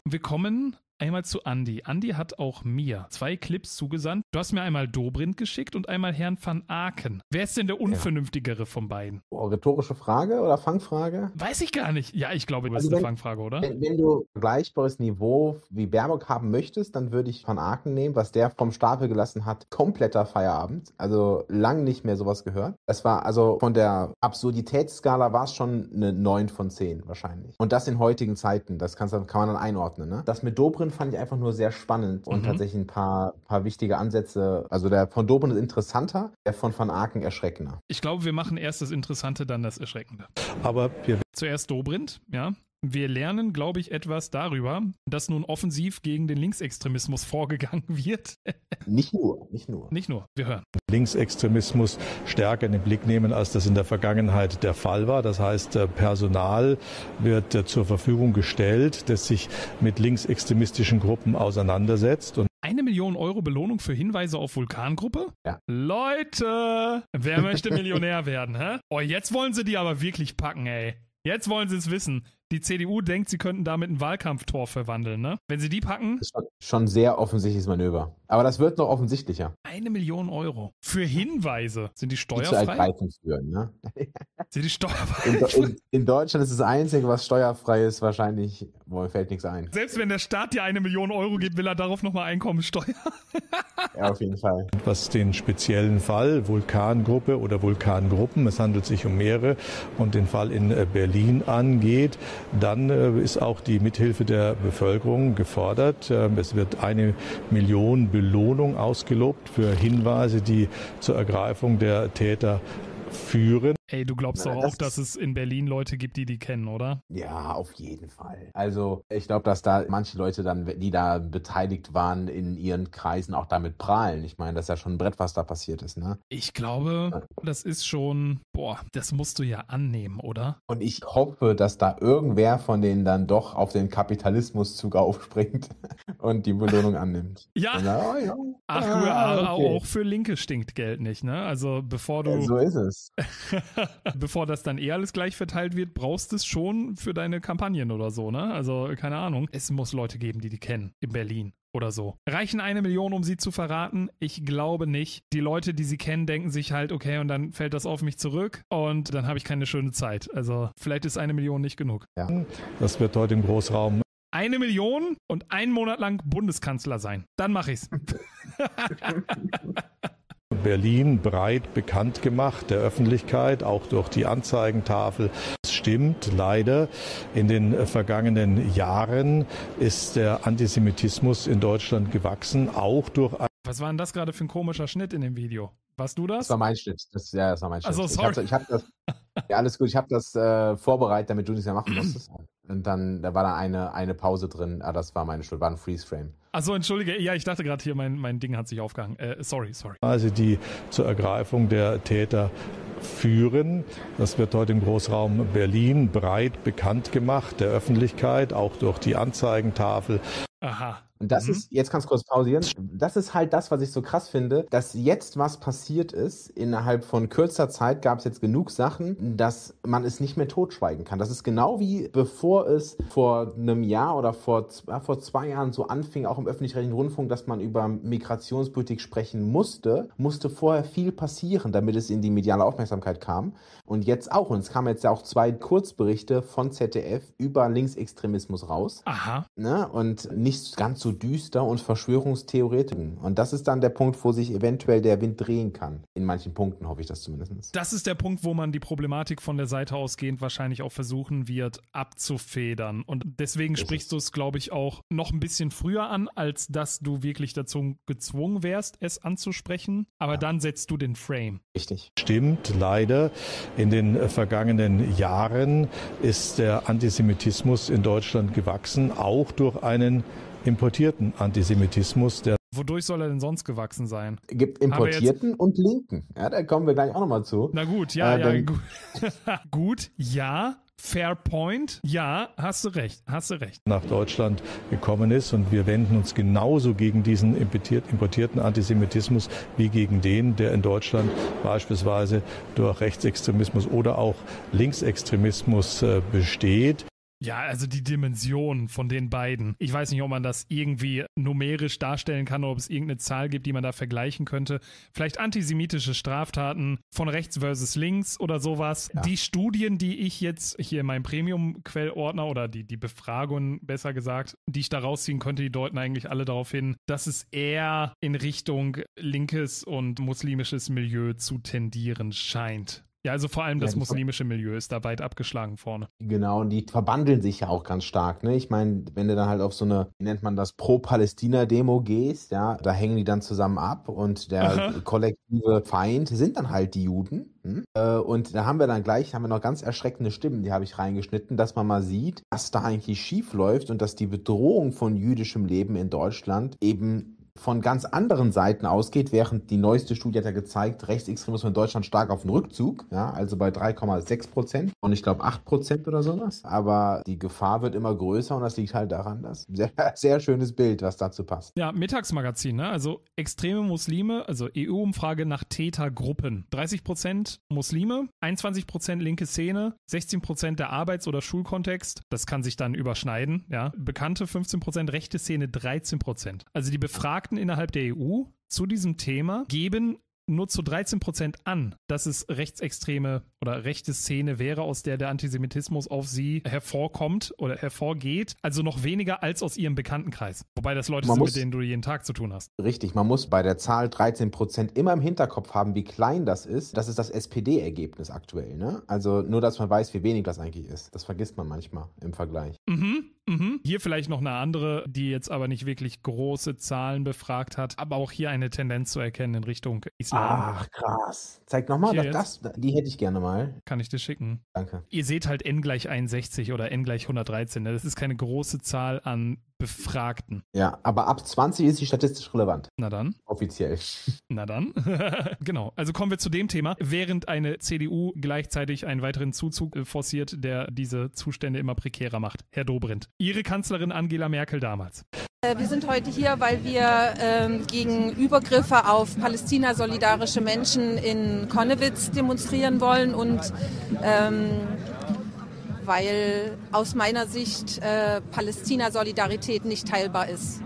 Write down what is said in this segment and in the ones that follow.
Wir kommen einmal zu Andi. Andi hat auch mir 2 Clips zugesandt. Du hast mir einmal Dobrindt geschickt und einmal Herrn van Aken. Wer ist denn der unvernünftigere von beiden? Rhetorische Frage oder Fangfrage? Weiß ich gar nicht. Ja, ich glaube, das ist eine Fangfrage, oder? Wenn du vergleichbares Niveau wie Baerbock haben möchtest, dann würde ich van Aken nehmen, was der vom Stapel gelassen hat. Kompletter Feierabend. Also lang nicht mehr sowas gehört. Es war also von der Absurditätsskala war es schon eine 9 von 10 wahrscheinlich. Und das in heutigen Zeiten. Das kann man dann einordnen. Ne? Das mit Dobrindt fand ich einfach nur sehr spannend und tatsächlich ein paar wichtige Ansätze. Also der von Dobrindt ist interessanter, der von van Aken erschreckender. Ich glaube, wir machen erst das Interessante, dann das Erschreckende. Aber zuerst Dobrindt, ja. Wir lernen, glaube ich, etwas darüber, dass nun offensiv gegen den Linksextremismus vorgegangen wird. Nicht nur. Nicht nur, wir hören. Linksextremismus stärker in den Blick nehmen, als das in der Vergangenheit der Fall war. Das heißt, Personal wird zur Verfügung gestellt, das sich mit linksextremistischen Gruppen auseinandersetzt. Und 1 Million Euro Belohnung für Hinweise auf Vulkangruppe? Ja. Leute, wer möchte Millionär werden, hä? Oh, jetzt wollen sie die aber wirklich packen, ey. Jetzt wollen sie es wissen. Die CDU denkt, sie könnten damit ein Wahlkampftor verwandeln, ne? Wenn sie die packen... Das ist schon ein sehr offensichtliches Manöver. Aber das wird noch offensichtlicher. 1 Million Euro. Für Hinweise. Sind die Die zu steuerfrei? ergreifen führen, ne? Sind die steuerfrei? In Deutschland ist das Einzige, was steuerfrei ist, wahrscheinlich, mir fällt nichts ein. Selbst wenn der Staat dir 1 Million Euro gibt, will er darauf nochmal Einkommensteuer. Ja, auf jeden Fall. was den speziellen Fall Vulkangruppe oder Vulkangruppen, es handelt sich um mehrere, und den Fall in Berlin angeht, dann ist auch die Mithilfe der Bevölkerung gefordert. Es wird 1 Million Belohnung ausgelobt für Hinweise, die zur Ergreifung der Täter führen. Ey, du glaubst doch auch, dass es in Berlin Leute gibt, die kennen, oder? Ja, auf jeden Fall. Also ich glaube, dass da manche Leute dann, die da beteiligt waren, in ihren Kreisen auch damit prahlen. Ich meine, das ist ja schon ein Brett, was da passiert ist, ne? Ich glaube, das ist schon, das musst du ja annehmen, oder? Und ich hoffe, dass da irgendwer von denen dann doch auf den Kapitalismuszug aufspringt und die Belohnung annimmt. Ja. Und dann, ja. Ach, aber auch für Linke stinkt Geld nicht, ne? Also bevor du... Ja, so ist es. Bevor das dann alles gleich verteilt wird, brauchst du es schon für deine Kampagnen oder so, ne? Also, keine Ahnung. Es muss Leute geben, die kennen. In Berlin oder so. Reichen 1 Million, um sie zu verraten? Ich glaube nicht. Die Leute, die sie kennen, denken sich halt, okay, und dann fällt das auf mich zurück und dann habe ich keine schöne Zeit. Also, vielleicht ist 1 Million nicht genug. Ja. Das wird heute im Großraum 1 Million und 1 Monat lang Bundeskanzler sein. Dann mache ich's. Berlin breit bekannt gemacht, der Öffentlichkeit, auch durch die Anzeigentafel. Es stimmt leider, in den vergangenen Jahren ist der Antisemitismus in Deutschland gewachsen, auch durch... Was war denn das gerade für ein komischer Schnitt in dem Video? Warst du das? Das war mein Schnitt. Das war mein Schnitt. Also, sorry. Ich hab das, ja, alles gut. Ich habe das vorbereitet, damit du nichts mehr machen musstest. Und dann, da war da eine Pause drin. Das war meine Schuld. War ein Freeze-Frame. Achso, entschuldige. Ja, ich dachte gerade hier, mein Ding hat sich aufgehangen. Sorry. Also die zur Ergreifung der Täter führen. Das wird heute im Großraum Berlin breit bekannt gemacht, der Öffentlichkeit, auch durch die Anzeigentafel. Aha. Und das ist, jetzt kannst du kurz pausieren, das ist halt das, was ich so krass finde, dass jetzt was passiert ist. Innerhalb von kürzer Zeit gab es jetzt genug Sachen, dass man es nicht mehr totschweigen kann. Das ist genau wie bevor es vor einem Jahr oder vor 2 Jahren so anfing, auch im öffentlich-rechtlichen Rundfunk, dass man über Migrationspolitik sprechen musste vorher viel passieren, damit es in die mediale Aufmerksamkeit kam. Und jetzt auch. Und es kamen jetzt ja auch 2 Kurzberichte von ZDF über Linksextremismus raus. Aha. Ne? Und nicht ganz so düster und Verschwörungstheoretiken. Und das ist dann der Punkt, wo sich eventuell der Wind drehen kann. In manchen Punkten hoffe ich das zumindest. Das ist der Punkt, wo man die Problematik von der Seite ausgehend wahrscheinlich auch versuchen wird abzufedern. Und deswegen sprichst du es, glaube ich, auch noch ein bisschen früher an, als dass du wirklich dazu gezwungen wärst, es anzusprechen. Aber dann setzt du den Frame. Richtig. Stimmt, leider. In den vergangenen Jahren ist der Antisemitismus in Deutschland gewachsen, auch durch einen importierten Antisemitismus, der... Wodurch soll er denn sonst gewachsen sein? Gibt Importierten und Linken. Ja, da kommen wir gleich auch nochmal zu. Na gut, gut. Gut, ja. Fair point. Ja, hast du recht. nach Deutschland gekommen ist. Und wir wenden uns genauso gegen diesen importierten Antisemitismus wie gegen den, der in Deutschland beispielsweise durch Rechtsextremismus oder auch Linksextremismus besteht. Ja, also die Dimension von den beiden. Ich weiß nicht, ob man das irgendwie numerisch darstellen kann oder ob es irgendeine Zahl gibt, die man da vergleichen könnte. Vielleicht antisemitische Straftaten von rechts versus links oder sowas. Ja. Die Studien, die ich jetzt hier in meinem Premium-Quellordner oder die Befragungen, besser gesagt, die ich da rausziehen könnte, die deuten eigentlich alle darauf hin, dass es eher in Richtung linkes und muslimisches Milieu zu tendieren scheint. Ja, also vor allem das muslimische Milieu ist da weit abgeschlagen vorne. Genau, und die verbandeln sich ja auch ganz stark, ne? Ich meine, wenn du dann halt auf so eine, wie nennt man das, Pro-Palästina-Demo gehst, ja, da hängen die dann zusammen ab und der kollektive Feind sind dann halt die Juden. Und da haben wir noch ganz erschreckende Stimmen, die habe ich reingeschnitten, dass man mal sieht, was da eigentlich schief läuft und dass die Bedrohung von jüdischem Leben in Deutschland eben von ganz anderen Seiten ausgeht, während die neueste Studie hat ja gezeigt, Rechtsextremismus in Deutschland stark auf den Rückzug, ja, also bei 3,6% und ich glaube 8% oder sowas. Aber die Gefahr wird immer größer und das liegt halt daran, dass sehr, sehr schönes Bild, was dazu passt. Ja, Mittagsmagazin, ne? Also extreme Muslime, also EU-Umfrage nach Tätergruppen. 30% Muslime, 21% linke Szene, 16% der Arbeits- oder Schulkontext, das kann sich dann überschneiden, ja. Bekannte 15%, rechte Szene 13%. Also die Befragten innerhalb der EU zu diesem Thema geben nur zu 13% an, dass es rechtsextreme oder rechte Szene wäre, aus der Antisemitismus auf sie hervorkommt oder hervorgeht. Also noch weniger als aus ihrem Bekanntenkreis. Wobei das Leute sind, mit denen du jeden Tag zu tun hast. Richtig, man muss bei der Zahl 13% immer im Hinterkopf haben, wie klein das ist. Das ist das SPD-Ergebnis aktuell, ne? Also nur, dass man weiß, wie wenig das eigentlich ist. Das vergisst man manchmal im Vergleich. Hier vielleicht noch eine andere, die jetzt aber nicht wirklich große Zahlen befragt hat, aber auch hier eine Tendenz zu erkennen in Richtung Islam. Ach, krass. Zeig nochmal, die hätte ich gerne mal. Kann ich dir schicken. Danke. Ihr seht halt n gleich 61 oder n gleich 113. Das ist keine große Zahl an Befragten. Ja, aber ab 20 ist sie statistisch relevant. Na dann. Offiziell. Na dann. Genau. Also kommen wir zu dem Thema. Während eine CDU gleichzeitig einen weiteren Zuzug forciert, der diese Zustände immer prekärer macht. Herr Dobrindt. Ihre Kanzlerin Angela Merkel damals. Wir sind heute hier, weil wir gegen Übergriffe auf Palästina-solidarische Menschen in Konnewitz demonstrieren wollen und weil aus meiner Sicht Palästina-Solidarität nicht teilbar ist.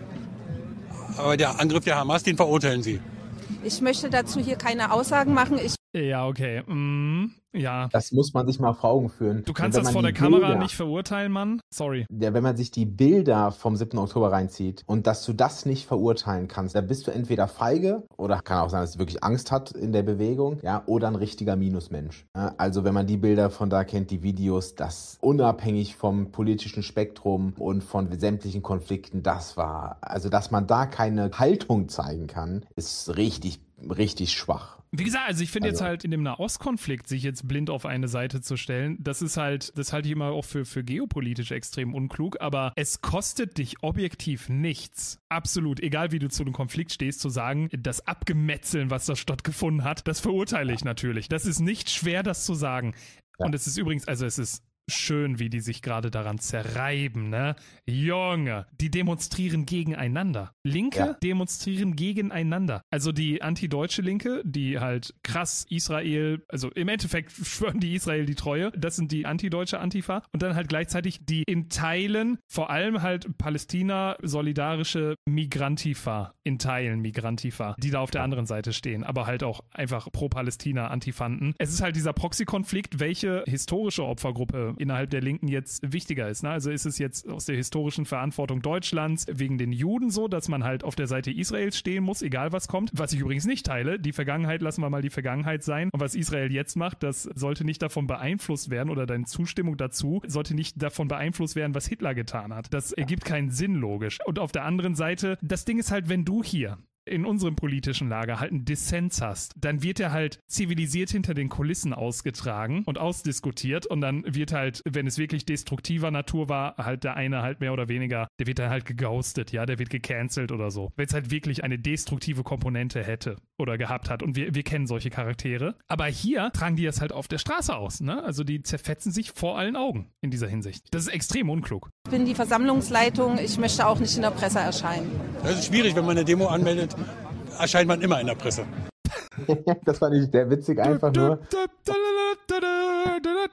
Aber der Angriff der Hamas, den verurteilen Sie? Ich möchte dazu hier keine Aussagen machen. Ja, okay. Ja. Das muss man sich mal vor Augen führen. Du kannst das vor der Kamera nicht verurteilen, Mann. Sorry. Ja, wenn man sich die Bilder vom 7. Oktober reinzieht und dass du das nicht verurteilen kannst, da bist du entweder feige oder kann auch sein, dass du wirklich Angst hat in der Bewegung, ja, oder ein richtiger Minusmensch. Ja, also wenn man die Bilder von da kennt, die Videos, das unabhängig vom politischen Spektrum und von sämtlichen Konflikten, also dass man da keine Haltung zeigen kann, ist richtig, richtig schwach. Wie gesagt, also ich finde jetzt halt in dem Nahostkonflikt sich jetzt blind auf eine Seite zu stellen, das halte ich immer auch für geopolitisch extrem unklug, aber es kostet dich objektiv nichts, absolut, egal wie du zu dem Konflikt stehst, zu sagen, das Abgemetzeln, was da stattgefunden hat, das verurteile ich natürlich. Das ist nicht schwer, das zu sagen. Ja. Und es ist übrigens, also es ist schön, wie die sich gerade daran zerreiben, ne? Junge, die demonstrieren gegeneinander. Linke demonstrieren gegeneinander. Also die antideutsche Linke, die halt krass Israel, also im Endeffekt schwören die Israel die Treue, das sind die antideutsche Antifa und dann halt gleichzeitig die in Teilen, vor allem halt Palästina-solidarische Migrantifa, in Teilen Migrantifa, die da auf der anderen Seite stehen, aber halt auch einfach pro-Palästina-Antifanten. Es ist halt dieser Proxy-Konflikt, welche historische Opfergruppe innerhalb der Linken jetzt wichtiger ist. Ne? Also ist es jetzt aus der historischen Verantwortung Deutschlands wegen den Juden so, dass man halt auf der Seite Israels stehen muss, egal was kommt. Was ich übrigens nicht teile. Die Vergangenheit lassen wir mal die Vergangenheit sein. Und was Israel jetzt macht, das sollte nicht davon beeinflusst werden oder deine Zustimmung dazu sollte nicht davon beeinflusst werden, was Hitler getan hat. Das ergibt keinen Sinn, logisch. Und auf der anderen Seite, das Ding ist halt, wenn du hier in unserem politischen Lager halt einen Dissens hast, dann wird er halt zivilisiert hinter den Kulissen ausgetragen und ausdiskutiert und dann wird halt, wenn es wirklich destruktiver Natur war, halt der eine halt mehr oder weniger, der wird dann halt geghostet, ja, der wird gecancelt oder so. Wenn es halt wirklich eine destruktive Komponente hätte oder gehabt hat und wir kennen solche Charaktere. Aber hier tragen die das halt auf der Straße aus, ne? Also die zerfetzen sich vor allen Augen in dieser Hinsicht. Das ist extrem unklug. Ich bin die Versammlungsleitung, ich möchte auch nicht in der Presse erscheinen. Das ist schwierig, wenn man eine Demo anmeldet, erscheint man immer in der Presse. Das fand ich sehr witzig, einfach nur.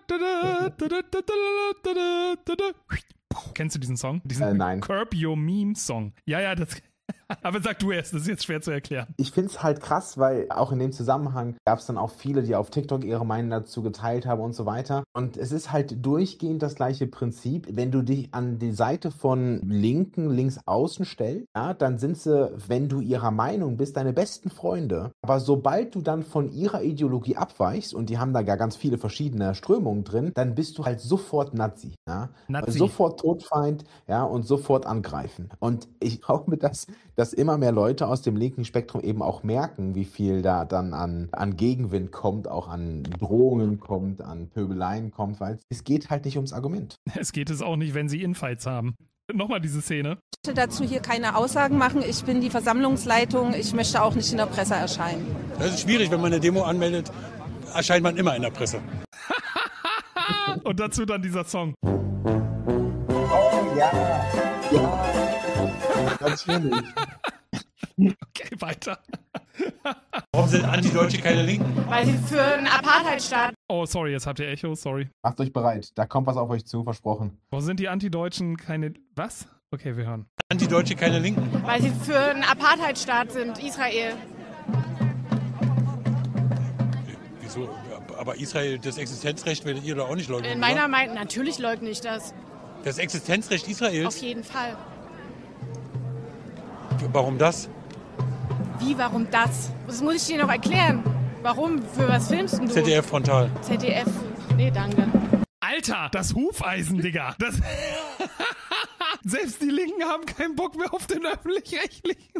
Kennst du diesen Song? Diesen Nein. Curb Your Meme Song. Ja, das... Aber sag du erst, das ist jetzt schwer zu erklären. Ich finde es halt krass, weil auch in dem Zusammenhang gab es dann auch viele, die auf TikTok ihre Meinung dazu geteilt haben und so weiter. Und es ist halt durchgehend das gleiche Prinzip. Wenn du dich an die Seite von Linken links außen stellst, ja, dann sind sie, wenn du ihrer Meinung bist, deine besten Freunde. Aber sobald du dann von ihrer Ideologie abweichst, und die haben da gar ganz viele verschiedene Strömungen drin, dann bist du halt sofort Nazi. Ja? Sofort Todfeind, ja, und sofort angreifen. Und ich glaube, dass immer mehr Leute aus dem linken Spektrum eben auch merken, wie viel da dann an Gegenwind kommt, auch an Drohungen kommt, an Pöbeleien kommt, weil es geht halt nicht ums Argument. Es geht es auch nicht, wenn sie Infights haben. Nochmal diese Szene. Ich möchte dazu hier keine Aussagen machen. Ich bin die Versammlungsleitung. Ich möchte auch nicht in der Presse erscheinen. Das ist schwierig, wenn man eine Demo anmeldet, erscheint man immer in der Presse. Und dazu dann dieser Song. Oh ja, natürlich. Okay, weiter. Warum sind Antideutsche keine Linken? Weil sie für einen Apartheidstaat. Oh, sorry, jetzt habt ihr Echo, sorry. Macht euch bereit, da kommt was auf euch zu, versprochen. Warum sind die Antideutschen keine... Was? Okay, wir hören. Antideutsche keine Linken? Weil sie für einen Apartheidstaat sind, Israel. Wieso? Aber Israel, das Existenzrecht werdet ihr da auch nicht leugnen, In meiner Meinung, natürlich leugne ich das. Das Existenzrecht Israels? Auf jeden Fall. Warum das? Wie, warum das? Das muss ich dir noch erklären. Warum? Für was filmst du? ZDF frontal. ZDF. Nee, danke. Alter, das Hufeisen, Digga. Das selbst die Linken haben keinen Bock mehr auf den Öffentlich-Rechtlichen.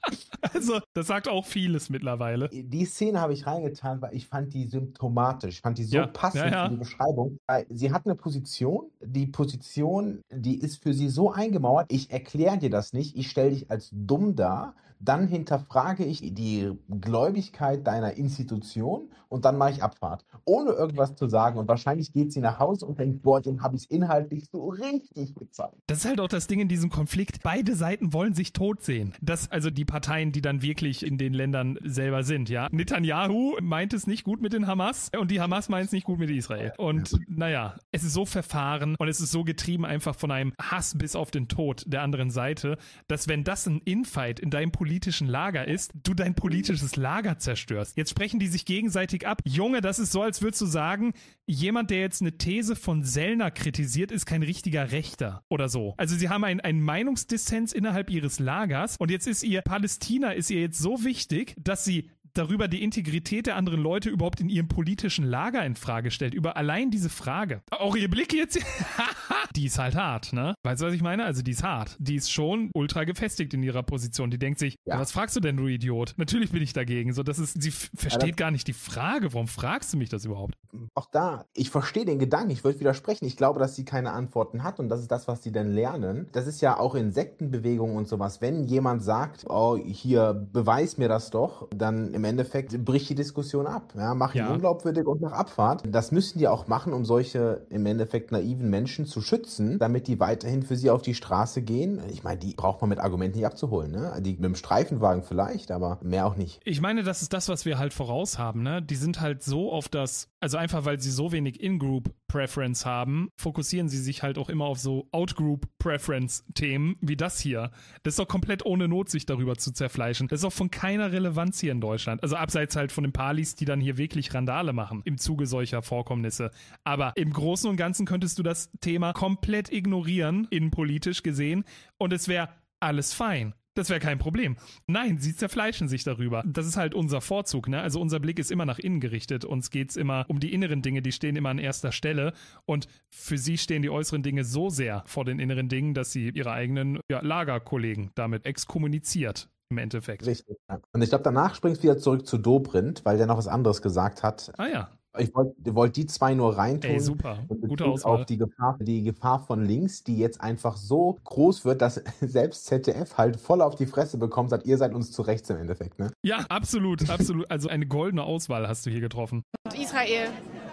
Also, das sagt auch vieles mittlerweile. Die Szene habe ich reingetan, weil ich fand die symptomatisch. Ich fand die so passend für die Beschreibung. Weil sie hat eine Position. Die Position, die ist für sie so eingemauert. Ich erkläre dir das nicht. Ich stelle dich als dumm dar. Dann hinterfrage ich die Gläubigkeit deiner Institution und dann mache ich Abfahrt. Ohne irgendwas zu sagen. Und wahrscheinlich geht sie nach Hause und denkt, boah, dem habe ich es inhaltlich so richtig gezeigt. Das ist halt auch das Ding in diesem Konflikt. Beide Seiten wollen sich tot sehen. Also die Parteien, die dann wirklich in den Ländern selber sind, ja. Netanyahu meint es nicht gut mit den Hamas und die Hamas meint es nicht gut mit Israel. Und naja, es ist so verfahren und es ist so getrieben einfach von einem Hass bis auf den Tod der anderen Seite, dass wenn das ein Infight in deinem politischen Lager ist, du dein politisches Lager zerstörst. Jetzt sprechen die sich gegenseitig ab. Junge, das ist so, als würdest du sagen, jemand, der jetzt eine These von Sellner kritisiert, ist kein richtiger Rechter oder so. Also sie haben einen Meinungsdissens innerhalb ihres Lagers und jetzt ist Palästina ist ihr jetzt so wichtig, dass sie darüber die Integrität der anderen Leute überhaupt in ihrem politischen Lager in Frage stellt. Über allein diese Frage. Auch ihr Blick jetzt, die ist halt hart, ne? Weißt du, was ich meine? Also die ist hart. Die ist schon ultra gefestigt in ihrer Position. Die denkt sich, was fragst du denn, du Idiot? Natürlich bin ich dagegen. So, sie versteht gar nicht die Frage. Warum fragst du mich das überhaupt? Auch da, ich verstehe den Gedanken, ich würde widersprechen. Ich glaube, dass sie keine Antworten hat und das ist das, was sie dann lernen. Das ist ja auch in Sektenbewegungen und sowas. Wenn jemand sagt, oh, hier, beweis mir das doch, dann im Endeffekt bricht die Diskussion ab. Ja, mach ihn unglaubwürdig und mach Abfahrt. Das müssen die auch machen, um solche im Endeffekt naiven Menschen zu schützen, damit die weiterhin für sie auf die Straße gehen. Ich meine, die braucht man mit Argumenten nicht abzuholen. Ne? Die mit dem Streifenwagen vielleicht, aber mehr auch nicht. Ich meine, das ist das, was wir halt voraus haben. Ne? Die sind halt so auf das, also einfach weil sie so wenig In-Group-Preference haben, fokussieren sie sich halt auch immer auf so Out-Group-Preference-Themen wie das hier. Das ist doch komplett ohne Not, sich darüber zu zerfleischen. Das ist auch von keiner Relevanz hier in Deutschland. Also abseits halt von den Palis, die dann hier wirklich Randale machen im Zuge solcher Vorkommnisse. Aber im Großen und Ganzen könntest du das Thema komplett ignorieren, innenpolitisch gesehen, und es wäre alles fein. Das wäre kein Problem. Nein, sie zerfleischen sich darüber. Das ist halt unser Vorzug, ne? Also unser Blick ist immer nach innen gerichtet. Uns geht's immer um die inneren Dinge, die stehen immer an erster Stelle. Und für sie stehen die äußeren Dinge so sehr vor den inneren Dingen, dass sie ihre eigenen Lagerkollegen damit exkommuniziert. Im Endeffekt. Richtig. Ja. Und ich glaube, danach springst du wieder zurück zu Dobrindt, weil der noch was anderes gesagt hat. Ah ja. Ich wollte die zwei nur reintun. Ey, super. Gute Auswahl. Auf die Gefahr von links, die jetzt einfach so groß wird, dass selbst ZDF halt voll auf die Fresse bekommt, sagt, ihr seid uns zu rechts im Endeffekt, ne? Ja, absolut, absolut. Also eine goldene Auswahl hast du hier getroffen. Und Israel.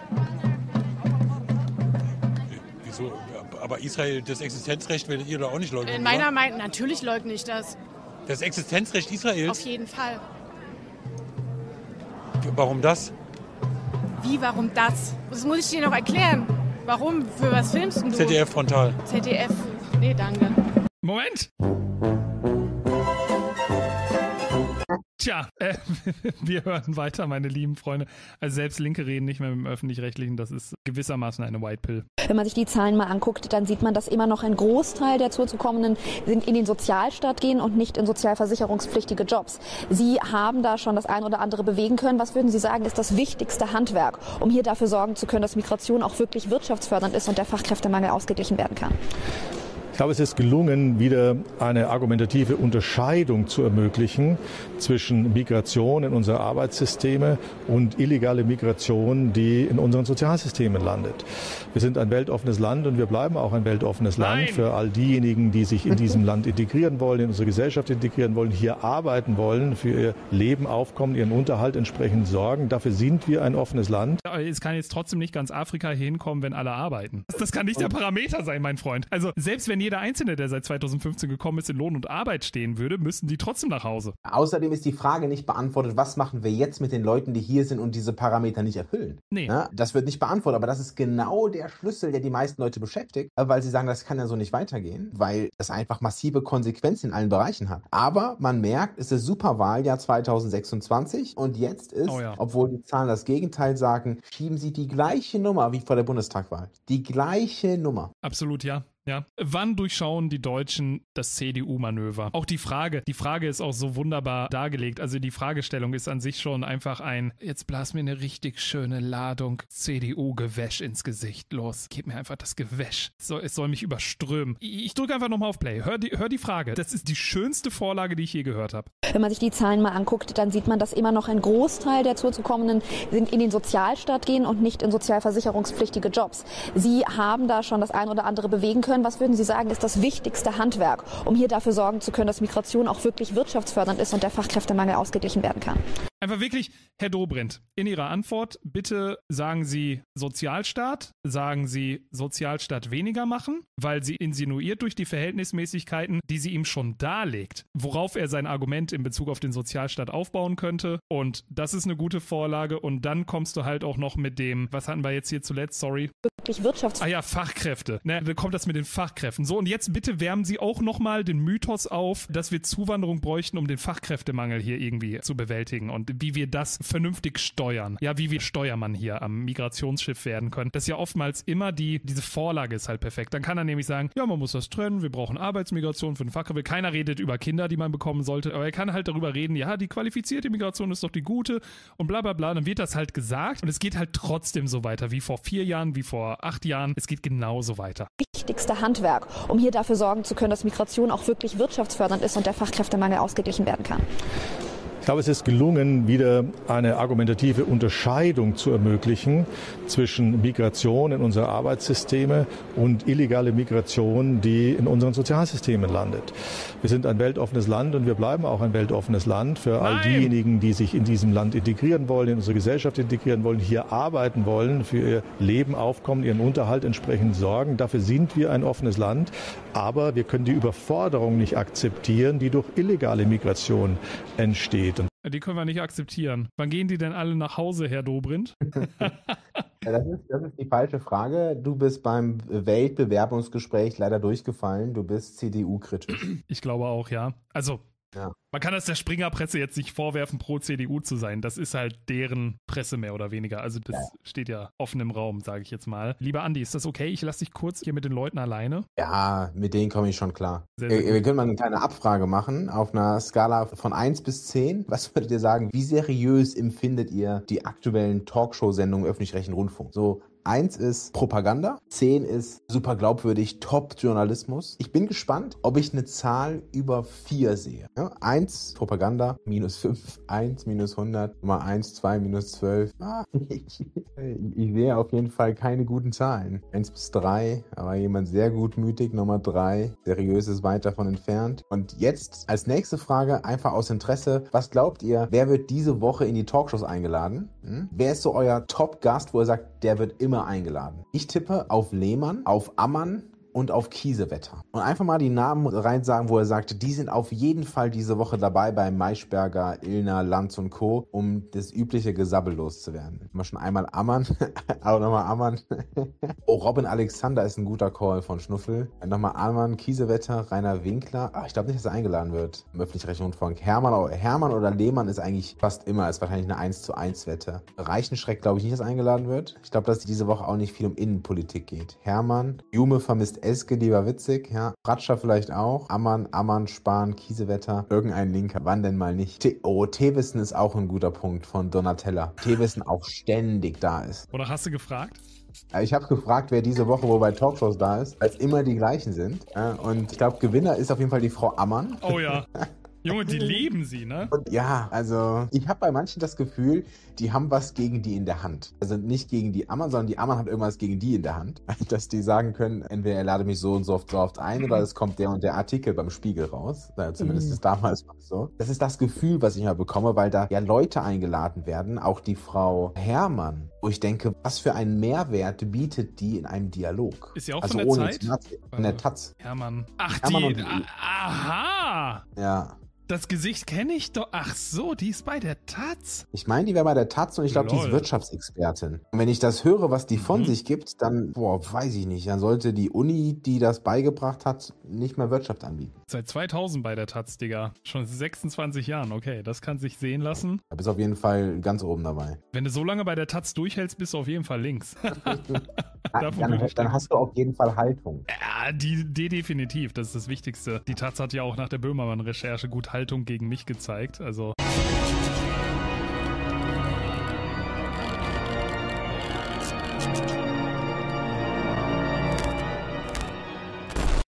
Wieso? Aber Israel, das Existenzrecht werdet ihr da auch nicht leugnen, In meiner Meinung, natürlich leugne ich das. Das Existenzrecht Israels? Auf jeden Fall. Warum das? Wie, warum das? Das muss ich dir noch erklären. Warum? Für was filmst du? ZDF Frontal. ZDF. Nee, danke. Moment! Tja, wir hören weiter, meine lieben Freunde. Also selbst Linke reden nicht mehr mit dem Öffentlich-Rechtlichen. Das ist gewissermaßen eine White Pill. Wenn man sich die Zahlen mal anguckt, dann sieht man, dass immer noch ein Großteil der Zuzukommenden in den Sozialstaat gehen und nicht in sozialversicherungspflichtige Jobs. Sie haben da schon das ein oder andere bewegen können. Was würden Sie sagen, ist das wichtigste Handwerk, um hier dafür sorgen zu können, dass Migration auch wirklich wirtschaftsfördernd ist und der Fachkräftemangel ausgeglichen werden kann? Ich glaube, es ist gelungen, wieder eine argumentative Unterscheidung zu ermöglichen zwischen Migration in unsere Arbeitssysteme und illegale Migration, die in unseren Sozialsystemen landet. Wir sind ein weltoffenes Land und wir bleiben auch ein weltoffenes Land für all diejenigen, die sich in diesem Land integrieren wollen, in unsere Gesellschaft integrieren wollen, hier arbeiten wollen, für ihr Leben, Aufkommen, ihren Unterhalt entsprechend sorgen. Dafür sind wir ein offenes Land. Aber es kann jetzt trotzdem nicht ganz Afrika hinkommen, wenn alle arbeiten. Das kann nicht der Parameter sein, mein Freund. Also selbst wenn jeder Einzelne, der seit 2015 gekommen ist, in Lohn und Arbeit stehen würde, müssten die trotzdem nach Hause. Außerdem ist die Frage nicht beantwortet, was machen wir jetzt mit den Leuten, die hier sind und diese Parameter nicht erfüllen? Nee. Ja, das wird nicht beantwortet, aber das ist genau der Schlüssel, der die meisten Leute beschäftigt, weil sie sagen, das kann ja so nicht weitergehen, weil das einfach massive Konsequenzen in allen Bereichen hat. Aber man merkt, es ist Superwahljahr 2026 und jetzt ist, obwohl die Zahlen das Gegenteil sagen, schieben sie die gleiche Nummer wie vor der Bundestagwahl. Die gleiche Nummer. Absolut, ja. Ja. Wann durchschauen die Deutschen das CDU-Manöver? Auch die Frage ist auch so wunderbar dargelegt. Also die Fragestellung ist an sich schon einfach jetzt blas mir eine richtig schöne Ladung CDU-Gewäsch ins Gesicht. Los, gib mir einfach das Gewäsch. Es soll mich überströmen. Ich drücke einfach nochmal auf Play. Hör die Frage. Das ist die schönste Vorlage, die ich je gehört habe. Wenn man sich die Zahlen mal anguckt, dann sieht man, dass immer noch ein Großteil der Zuzukommenden in den Sozialstaat gehen und nicht in sozialversicherungspflichtige Jobs. Sie haben da schon das ein oder andere bewegen können. Was würden Sie sagen, ist das wichtigste Handwerk, um hier dafür sorgen zu können, dass Migration auch wirklich wirtschaftsfördernd ist und der Fachkräftemangel ausgeglichen werden kann? Einfach wirklich, Herr Dobrindt, in Ihrer Antwort bitte sagen Sie Sozialstaat, sagen Sie Sozialstaat weniger machen, weil sie insinuiert durch die Verhältnismäßigkeiten, die sie ihm schon darlegt, worauf er sein Argument in Bezug auf den Sozialstaat aufbauen könnte. Und das ist eine gute Vorlage. Und dann kommst du halt auch noch mit dem, was hatten wir jetzt hier zuletzt, sorry? Wirklich wirtschaftsfördernd. Fachkräfte. Dann kommt das mit den Fachkräften. So, und jetzt bitte wärmen Sie auch nochmal den Mythos auf, dass wir Zuwanderung bräuchten, um den Fachkräftemangel hier irgendwie zu bewältigen und wie wir das vernünftig steuern. Ja, wie wir Steuermann hier am Migrationsschiff werden können. Das ist ja oftmals immer diese Vorlage ist halt perfekt. Dann kann er nämlich sagen, ja, man muss das trennen, wir brauchen Arbeitsmigration für den Fachkräfte. Keiner redet über Kinder, die man bekommen sollte, aber er kann halt darüber reden, ja, die qualifizierte Migration ist doch die gute und bla bla bla. Dann wird das halt gesagt und es geht halt trotzdem so weiter, wie vor 4 Jahren, wie vor 8 Jahren. Es geht genauso weiter. Wichtigste Handwerk, um hier dafür sorgen zu können, dass Migration auch wirklich wirtschaftsfördernd ist und der Fachkräftemangel ausgeglichen werden kann. Ich glaube, es ist gelungen, wieder eine argumentative Unterscheidung zu ermöglichen zwischen Migration in unsere Arbeitssysteme und illegale Migration, die in unseren Sozialsystemen landet. Wir sind ein weltoffenes Land und wir bleiben auch ein weltoffenes Land für all diejenigen, die sich in diesem Land integrieren wollen, in unsere Gesellschaft integrieren wollen, hier arbeiten wollen, für ihr Leben, Aufkommen, ihren Unterhalt entsprechend sorgen. Dafür sind wir ein offenes Land, aber wir können die Überforderung nicht akzeptieren, die durch illegale Migration entsteht. Die können wir nicht akzeptieren. Wann gehen die denn alle nach Hause, Herr Dobrindt? Das ist die falsche Frage. Du bist beim Weltbewerbungsgespräch leider durchgefallen. Du bist CDU-kritisch. Ich glaube auch, ja. Also, ja. Man kann das der Springerpresse jetzt nicht vorwerfen, pro CDU zu sein. Das ist halt deren Presse mehr oder weniger. Also das steht ja offen im Raum, sage ich jetzt mal. Lieber Andi, ist das okay? Ich lasse dich kurz hier mit den Leuten alleine. Ja, mit denen komme ich schon klar. Sehr, sehr wir können mal eine kleine Abfrage machen auf einer Skala von 1 bis 10. Was würdet ihr sagen, wie seriös empfindet ihr die aktuellen Talkshow-Sendungen im öffentlich-rechtlichen Rundfunk? So, 1 ist Propaganda, 10 ist super glaubwürdig, Top-Journalismus. Ich bin gespannt, ob ich eine Zahl über 4 sehe. Ja, 1 Propaganda, -5, 1 -100, Nummer 1, 2, -12. Ich sehe auf jeden Fall keine guten Zahlen. 1 bis 3, aber jemand sehr gutmütig. Nummer 3, seriös ist weit davon entfernt. Und jetzt als nächste Frage, einfach aus Interesse, was glaubt ihr, wer wird diese Woche in die Talkshows eingeladen? Wer ist so euer Top-Gast, wo ihr sagt, der wird immer eingeladen? Ich tippe auf Lehmann, auf Ammann, und auf Kiesewetter. Und einfach mal die Namen rein sagen, wo er sagt, die sind auf jeden Fall diese Woche dabei bei Maischberger, Illner, Lanz und Co., um das übliche Gesabbel loszuwerden. Mal schon einmal Ammann, auch nochmal Ammann. Oh, Robin Alexander ist ein guter Call von Schnuffel. Nochmal Ammann, Kiesewetter, Rainer Winkler. Ich glaube nicht, dass er eingeladen wird im öffentlich-rechtlichen Rundfunk. Hermann oder Lehmann ist eigentlich fast immer, ist wahrscheinlich eine 1:1 Wette. Reichenschreck glaube ich nicht, dass er eingeladen wird. Ich glaube, dass diese Woche auch nicht viel um Innenpolitik geht. Hermann, Jume vermisst Eske, lieber witzig, ja. Ratscher vielleicht auch. Ammann, Spahn, Kiesewetter, irgendein Linker, wann denn mal nicht. Thewissen ist auch ein guter Punkt von Donatella. Thewissen auch ständig da ist. Oder hast du gefragt? Ich habe gefragt, wer diese Woche wo bei Talkshows da ist, weil es immer die gleichen sind. Und ich glaube, Gewinner ist auf jeden Fall die Frau Ammann. Oh ja. Junge, die lieben sie, ne? Und ja, also ich habe bei manchen das Gefühl, die haben was gegen die in der Hand. Also nicht gegen die Ammann, sondern die Ammann hat irgendwas gegen die in der Hand. Dass die sagen können, entweder er lade mich so und so oft ein oder es kommt der und der Artikel beim Spiegel raus. Zumindest ist damals so. Das ist das Gefühl, was ich mal bekomme, weil da ja Leute eingeladen werden, auch die Frau Hermann, wo ich denke, was für einen Mehrwert bietet die in einem Dialog? Ist ja auch also von der Zeit? Von der Taz. Hermann. Ach, Hermann die. Aha! Ja. Das Gesicht kenne ich doch. Ach so, die ist bei der Taz. Ich meine, die wäre bei der Taz und ich glaube, die ist Wirtschaftsexpertin. Und wenn ich das höre, was die von sich gibt, dann, weiß ich nicht. Dann sollte die Uni, die das beigebracht hat, nicht mehr Wirtschaft anbieten. Seit 2000 bei der Taz, Digga. Schon 26 Jahren. Okay, das kann sich sehen lassen. Da bist du auf jeden Fall ganz oben dabei. Wenn du so lange bei der Taz durchhältst, bist du auf jeden Fall links. Dann hast du auf jeden Fall Haltung. Ja, die definitiv. Das ist das Wichtigste. Die Taz hat ja auch nach der Böhmermann-Recherche gut Haltung gegen mich gezeigt. Also